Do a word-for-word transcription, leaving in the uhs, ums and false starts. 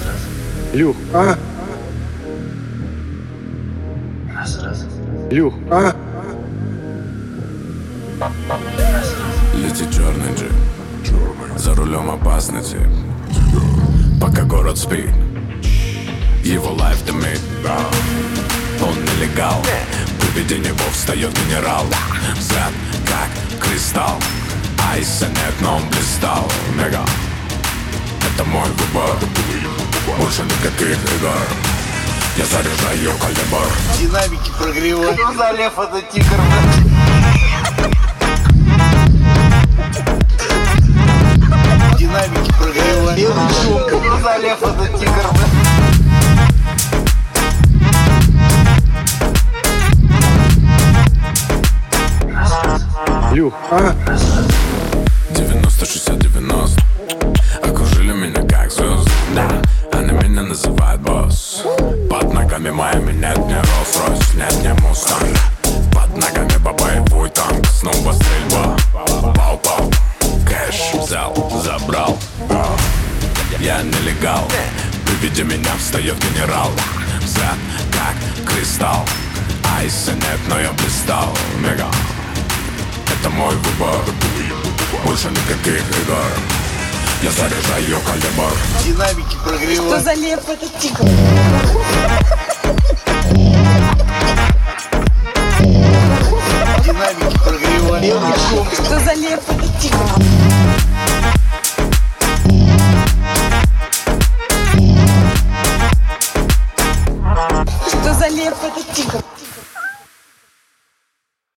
Люх, а? Люх, а? Летит черный джип, за рулем опасности, пока город спит, его лайф дымит. Он нелегал, при виде него встает генерал. Взгляд как кристалл, айса нет, но он блистал. Мега, это мой выбор, больше никаких игр. Я заряжаю калибр. Динамики прогревают. Что за лев, это тигр, блядь? Динамики прогревают. Что за лев, это тигр, блядь? Люх, а? девяносто шестьдесят девяносто окружили меня как звезды. Да, они меня называют босс. Под ногами моими нет ни Rolls-Royce, нет ни Mustang. Под ногами по боевой танк, снова стрельба. Пау-пау, кэш взял, забрал. Я нелегал, при виде меня встает генерал. Взгляд как кристалл, айса нет, но я блистал. Мега, это мой выбор, больше никаких игр. Я заряжаю калибр. Динамики прогревают. Что за лев, это тигр? Динамики прогревают. Что за лев, это тигр?